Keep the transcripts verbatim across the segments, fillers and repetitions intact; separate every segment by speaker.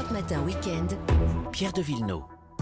Speaker 1: cinq matins week-end, Pierre de Villeneuve.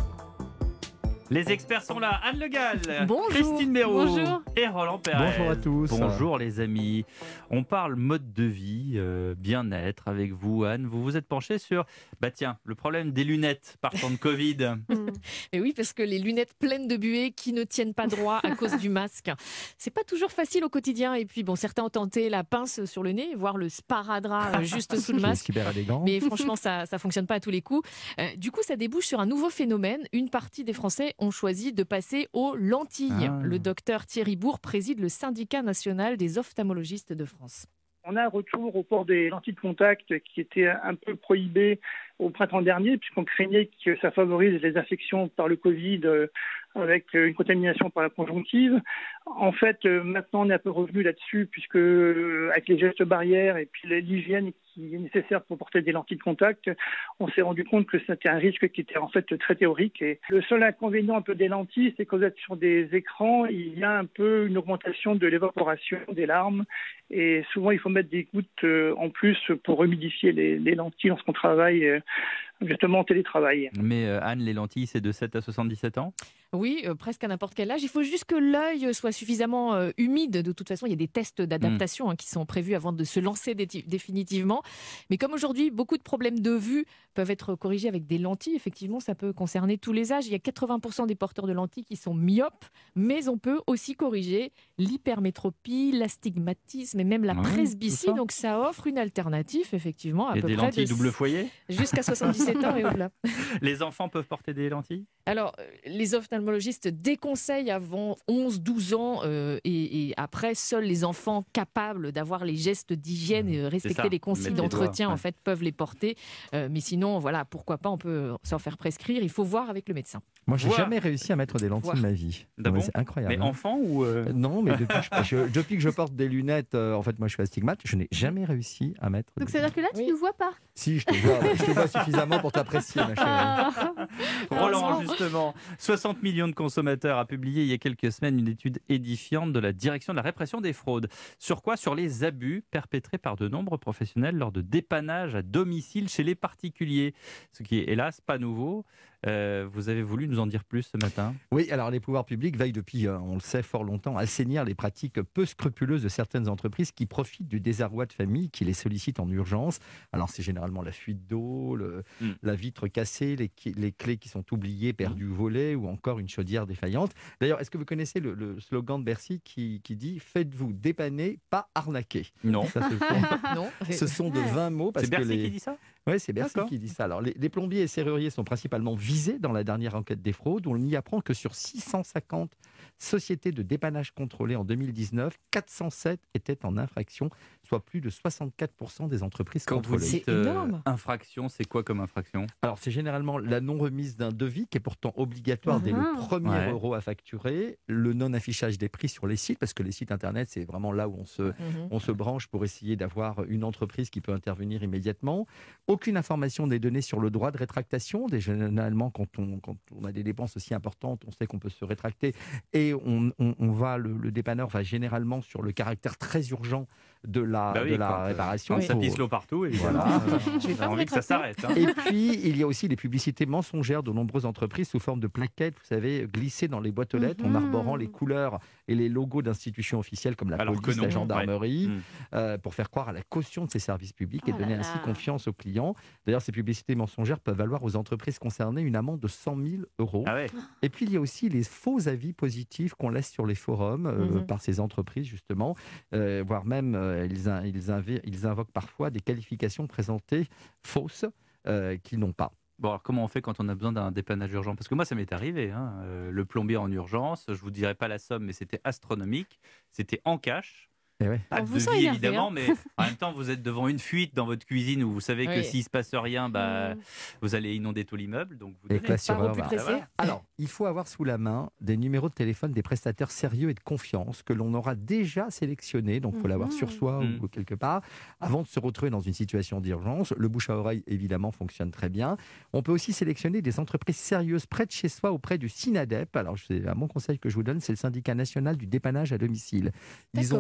Speaker 2: Les experts sont là, Anne Le Gall,
Speaker 3: Bonjour.
Speaker 2: Christine Béraud
Speaker 3: Bonjour.
Speaker 2: et Roland Perez.
Speaker 4: Bonjour à tous.
Speaker 2: Bonjour les amis. On parle mode de vie, euh, bien-être avec vous Anne. Vous vous êtes penchée sur, bah tiens, le problème des lunettes partant de Covid.
Speaker 3: Et oui, parce que les lunettes pleines de buée qui ne tiennent pas droit à cause du masque, c'est pas toujours facile au quotidien. Et puis bon, certains ont tenté la pince sur le nez, voire le sparadrap juste sous le masque.
Speaker 4: Super élégant.
Speaker 3: Mais franchement, ça ça fonctionne pas à tous les coups. Euh, du coup, ça débouche sur un nouveau phénomène. Une partie des Français ont choisi de passer aux lentilles.
Speaker 2: Ah.
Speaker 3: Le docteur Thierry Bourg préside le syndicat national des ophtalmologistes de France.
Speaker 5: On a un retour au port des lentilles de contact qui était un peu prohibé au printemps dernier, puisqu'on craignait que ça favorise les infections par le Covid euh, avec une contamination par la conjonctive. En fait, euh, maintenant, on est un peu revenu là-dessus, puisque euh, avec les gestes barrières et puis l'hygiène qui est nécessaire pour porter des lentilles de contact, on s'est rendu compte que c'était un risque qui était en fait très théorique. Et le seul inconvénient un peu des lentilles, c'est que vous êtes sur des écrans, il y a un peu une augmentation de l'évaporation des larmes. Et souvent, il faut mettre des gouttes euh, en plus pour humidifier les, les lentilles lorsqu'on travaille euh, justement en télétravail.
Speaker 2: Mais euh, Anne, les lentilles, c'est de sept à soixante-dix-sept ans?
Speaker 3: Oui, euh, presque à n'importe quel âge. Il faut juste que l'œil soit suffisamment euh, humide. De toute façon, il y a des tests d'adaptation hein, qui sont prévus avant de se lancer dé- définitivement. Mais comme aujourd'hui, beaucoup de problèmes de vue peuvent être corrigés avec des lentilles, effectivement, ça peut concerner tous les âges. Il y a quatre-vingts pour cent des porteurs de lentilles qui sont myopes, mais on peut aussi corriger l'hypermétropie, l'astigmatisme et même la
Speaker 2: Oui,
Speaker 3: presbytie.
Speaker 2: tout ça.
Speaker 3: Donc ça offre une alternative, effectivement, à
Speaker 2: Et
Speaker 3: peu
Speaker 2: des
Speaker 3: près
Speaker 2: lentilles
Speaker 3: de-
Speaker 2: double foyer?
Speaker 3: jusqu'à soixante-dix-sept ans et au-delà.
Speaker 2: Les enfants peuvent porter des lentilles?
Speaker 3: Alors, euh, les ophtalmologistes déconseillent avant onze douze ans euh, et, et après, seuls les enfants capables d'avoir les gestes d'hygiène et euh, respecter
Speaker 2: ça,
Speaker 3: les consignes
Speaker 2: mettre les
Speaker 3: d'entretien
Speaker 2: doigts,
Speaker 3: en
Speaker 2: ouais.
Speaker 3: fait, peuvent les porter. Euh, mais sinon, voilà, pourquoi pas, on peut s'en faire prescrire. Il faut voir avec le médecin.
Speaker 4: Moi, j'ai
Speaker 2: Voir.
Speaker 4: jamais réussi à mettre des lentilles
Speaker 3: Voir.
Speaker 4: de ma vie.
Speaker 2: Ah
Speaker 4: Non, mais
Speaker 2: bon
Speaker 4: c'est incroyable.
Speaker 2: Mais
Speaker 4: hein.
Speaker 2: enfant ou... euh,
Speaker 4: Euh, Non, mais depuis que, je, je- depuis que je porte des lunettes, euh, en fait, moi, je suis astigmate, je n'ai jamais réussi à mettre.
Speaker 6: Donc
Speaker 4: des-
Speaker 6: ça veut dire que là, tu
Speaker 3: Oui.
Speaker 6: ne nous vois pas.
Speaker 4: Si, je te vois, je te vois suffisamment pour t'apprécier, ma chérie.
Speaker 2: Roland, justement, soixante millions de consommateurs a publié il y a quelques semaines une étude édifiante de la direction de la répression des fraudes. Sur quoi? Sur les abus perpétrés par de nombreux professionnels lors de dépannage à domicile chez les particuliers. Ce qui est hélas pas nouveau. Euh, vous avez voulu nous en dire plus ce matin?
Speaker 4: Oui, alors les pouvoirs publics veillent depuis, euh, on le sait, fort longtemps, à assainir les pratiques peu scrupuleuses de certaines entreprises qui profitent du désarroi de familles qui les sollicitent en urgence. Alors c'est généralement la fuite d'eau, le-
Speaker 2: Mm.
Speaker 4: la vitre cassée, les, qui- les clés qui sont oubliées, perdues, volées, ou encore une chaudière défaillante. D'ailleurs, est-ce que vous connaissez le, le slogan de Bercy qui, qui dit « Faites-vous dépanner, pas arnaquer ».
Speaker 2: Non.
Speaker 4: Ça, ce sont,
Speaker 3: Non.
Speaker 4: ce sont de vingt mots. Parce
Speaker 2: C'est
Speaker 4: que
Speaker 2: Bercy
Speaker 4: les...
Speaker 2: qui dit ça?
Speaker 4: Oui, c'est Bercy
Speaker 2: D'accord.
Speaker 4: qui dit ça. Alors, les, les plombiers et serruriers sont principalement visés dans la dernière enquête des fraudes. On y apprend que sur six cent cinquante sociétés de dépannage contrôlées en deux mille dix-neuf, quatre cent sept étaient en infraction, soit plus de soixante-quatre pour cent des entreprises
Speaker 2: Quand vous
Speaker 4: contrôlées.
Speaker 2: dites
Speaker 3: C'est énorme.
Speaker 2: infraction, c'est quoi comme infraction?
Speaker 4: Alors, c'est généralement la non-remise d'un devis qui est pourtant obligatoire dès
Speaker 6: Mhm.
Speaker 4: le premier
Speaker 2: Ouais.
Speaker 4: euro à facturer, le non-affichage des prix sur les sites, parce que les sites internet, c'est vraiment là où on se,
Speaker 3: Mhm.
Speaker 4: on se branche pour essayer d'avoir une entreprise qui peut intervenir immédiatement. Aucune information n'est donnée sur le droit de rétractation. Des- Généralement, quand on, quand on a des dépenses aussi importantes, on sait qu'on peut se rétracter et on, on- on va, le, le dépanneur va généralement sur le caractère très urgent de la,
Speaker 2: Bah oui,
Speaker 4: de la
Speaker 2: quand, euh,
Speaker 4: réparation.
Speaker 2: Quand ça
Speaker 4: Pour-
Speaker 2: pisse l'eau partout, évidemment,
Speaker 4: Voilà.
Speaker 2: euh,
Speaker 3: Je vais
Speaker 2: on
Speaker 3: pas
Speaker 2: a
Speaker 3: me
Speaker 2: envie que ça
Speaker 3: rétracter.
Speaker 2: s'arrête. hein.
Speaker 4: Et puis, il y a aussi les publicités mensongères de nombreuses entreprises sous forme de plaquettes, vous savez, glissées dans les boîtes aux lettres en
Speaker 6: Mhm.
Speaker 4: arborant les couleurs et les logos d'institutions officielles comme la
Speaker 2: Alors que
Speaker 4: police,
Speaker 2: non,
Speaker 4: la gendarmerie,
Speaker 2: ouais. Mm.
Speaker 4: euh, pour faire croire à la caution de ces services publics et
Speaker 6: Oh
Speaker 4: donner
Speaker 6: là
Speaker 4: ainsi
Speaker 6: là.
Speaker 4: confiance aux clients. D'ailleurs, ces publicités mensongères peuvent valoir aux entreprises concernées une amende de cent mille euros.
Speaker 2: Ah ouais.
Speaker 4: Et puis, il y a aussi les faux avis positifs qu'on laisse sur les forums euh,
Speaker 3: Mhm.
Speaker 4: par ces entreprises, justement, euh, voire même euh, ils, in- ils, invi- ils invoquent parfois des qualifications présentées fausses euh, qu'ils n'ont pas.
Speaker 2: Bon, alors comment on fait quand on a besoin d'un dépannage urgent? Parce que moi, ça m'est arrivé. hein. Euh, le plombier en urgence, je vous dirai pas la somme, mais c'était astronomique. C'était en cash.
Speaker 4: Et ouais.
Speaker 2: Pas
Speaker 6: On
Speaker 2: de
Speaker 6: vous sent
Speaker 2: devis,
Speaker 6: énervé,
Speaker 2: évidemment,
Speaker 6: hein.
Speaker 2: mais en même temps, vous êtes devant une fuite dans votre cuisine où vous savez que
Speaker 3: Oui.
Speaker 2: s'il se passe rien, bah,
Speaker 6: Mm.
Speaker 2: vous allez inonder tout l'immeuble. Donc vous
Speaker 4: Et
Speaker 2: donnez.
Speaker 4: que l'assureur
Speaker 3: Pas au plus
Speaker 4: va-
Speaker 3: pressé.
Speaker 2: voilà.
Speaker 4: Alors, il faut avoir sous la main des numéros de téléphone des prestataires sérieux et de confiance que l'on aura déjà sélectionnés, donc il faut l'avoir
Speaker 6: Mhm.
Speaker 4: sur soi
Speaker 2: Mhm.
Speaker 4: ou quelque part, avant de se retrouver dans une situation d'urgence. Le bouche à oreille, évidemment, fonctionne très bien. On peut aussi sélectionner des entreprises sérieuses près de chez soi, auprès du SINADEP. Alors, c'est un bon conseil que je vous donne, c'est le syndicat national du dépannage à domicile. Ils ont
Speaker 3: D'accord.
Speaker 4: référencé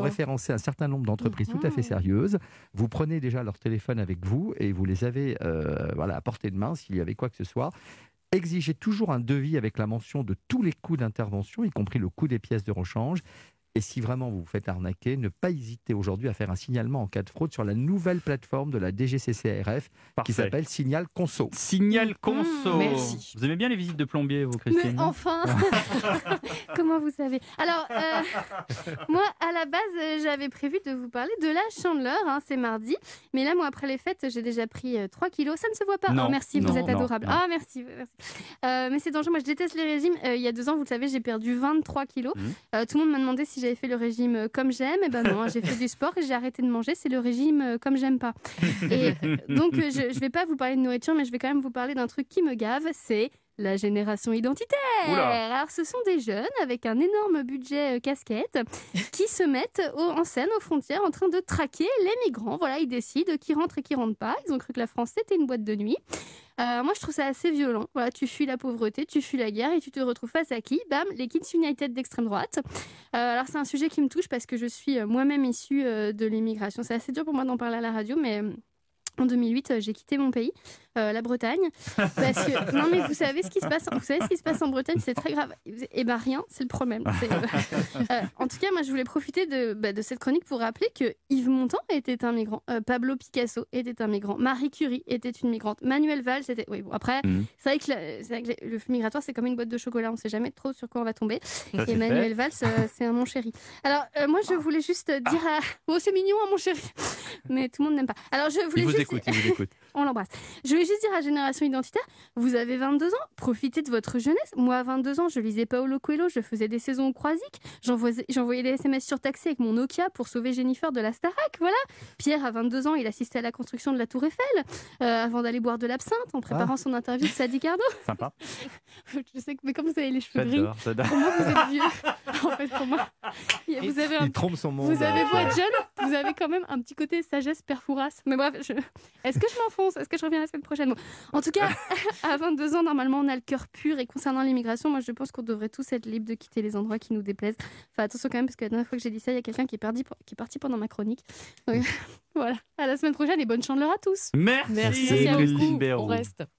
Speaker 4: référencer un certain nombre d'entreprises mmh. tout à fait sérieuses. Vous prenez déjà leur téléphone avec vous et vous les avez euh, voilà, à portée de main s'il y avait quoi que ce soit. Exigez toujours un devis avec la mention de tous les coûts d'intervention, y compris le coût des pièces de rechange. Et si vraiment vous vous faites arnaquer, ne pas hésiter aujourd'hui à faire un signalement en cas de fraude sur la nouvelle plateforme de la D G C C R F
Speaker 2: Parfait.
Speaker 4: Qui s'appelle Signal Conso.
Speaker 2: Signal Conso.
Speaker 3: Mmh, merci.
Speaker 2: Vous aimez bien les visites de plombier, vous, Christine?
Speaker 6: Mais enfin Comment vous savez? Alors, euh, moi, à la base, euh, j'avais prévu de vous parler de la Chandeleur, hein, c'est mardi. Mais là, moi, après les fêtes, j'ai déjà pris euh, trois kilos. Ça ne se voit pas.
Speaker 2: Non,
Speaker 6: oh, merci,
Speaker 2: non,
Speaker 6: vous êtes
Speaker 2: non,
Speaker 6: adorable.
Speaker 2: non.
Speaker 6: Ah, merci. merci. Euh, mais c'est dangereux. Moi, je déteste les régimes. Euh, il y a deux ans, vous le savez, j'ai perdu vingt-trois kilos. Mmh. Euh, tout le monde m'a demandé si j'avais fait le régime euh, comme j'aime. Et ben non, hein, j'ai fait du sport et j'ai arrêté de manger. C'est le régime euh, comme j'aime pas. Et euh, donc, euh, je ne vais pas vous parler de nourriture, mais je vais quand même vous parler d'un truc qui me gave. C'est la génération identitaire. Oula. Alors, ce sont des jeunes avec un énorme budget euh, casquette qui se mettent au, en scène aux frontières en train de traquer les migrants. Voilà, ils décident qui rentre et qui rentre pas. Ils ont cru que la France c'était une boîte de nuit. Euh, moi, je trouve ça assez violent. Voilà, tu fuis la pauvreté, tu fuis la guerre et tu te retrouves face à qui? Bam, les Kids United d'extrême droite. Euh, alors, c'est un sujet qui me touche parce que je suis euh, moi-même issue euh, de l'immigration. C'est assez dur pour moi d'en parler à la radio, mais euh, en deux mille huit, euh, j'ai quitté mon pays. Euh, la Bretagne, parce que non mais vous savez ce qui se passe, vous savez ce qui se passe en Bretagne, c'est très grave. Et ben rien, c'est le problème. C'est, euh, euh, en tout cas, moi je voulais profiter de, bah, de cette chronique pour rappeler que Yves Montand était un migrant, euh, Pablo Picasso était un migrant, Marie Curie était une migrante, Manuel Valls était. Oui bon après, mmh. c'est vrai que, la, c'est vrai que le flux migratoire c'est comme une boîte de chocolat, on sait jamais trop sur quoi on va tomber. Ça, et Manuel Valls, euh, c'est un mon chéri. Alors euh, moi je voulais juste dire à, oh c'est mignon hein, mon chéri, mais tout le monde n'aime pas. Alors je voulais
Speaker 2: il vous
Speaker 6: juste.
Speaker 2: écoute, il vous écoute.
Speaker 6: On l'embrasse. Je voulais juste dire à Génération Identitaire, vous avez vingt-deux ans, profitez de votre jeunesse. Moi, à vingt-deux ans, je lisais Paolo Coelho, je faisais des saisons au Croisic, j'envoyais, j'envoyais des S M S surtaxés avec mon Nokia pour sauver Jennifer de la Starac, voilà. Pierre, à vingt-deux ans, il assistait à la construction de la Tour Eiffel, euh, avant d'aller boire de l'absinthe, en préparant ah. son interview de Sadi Cardo.
Speaker 2: Sympa.
Speaker 6: Je sais que, mais comme vous avez les cheveux
Speaker 2: j'adore,
Speaker 6: gris,
Speaker 2: j'adore.
Speaker 6: pour moi, vous êtes vieux. En fait, pour moi, vous avez un...
Speaker 4: il trompe son monde.
Speaker 6: Vous avez beau être jeune, vous avez quand même un petit côté sagesse perfourasse. Mais bref, je... est-ce que je m'enfonce? Est-ce que je reviens la semaine prochaine? Bon. En tout cas, à vingt-deux ans, normalement, on a le cœur pur. Et concernant l'immigration, moi, je pense qu'on devrait tous être libres de quitter les endroits qui nous déplaisent. Enfin, attention quand même, parce que la dernière fois que j'ai dit ça, il y a quelqu'un qui est, perdu, qui est parti pendant ma chronique. Donc, voilà. À la semaine prochaine et bonne chandeleur à tous.
Speaker 2: Merci,
Speaker 3: Merci,
Speaker 2: Christine
Speaker 3: beaucoup.
Speaker 2: Béraud.
Speaker 3: On reste.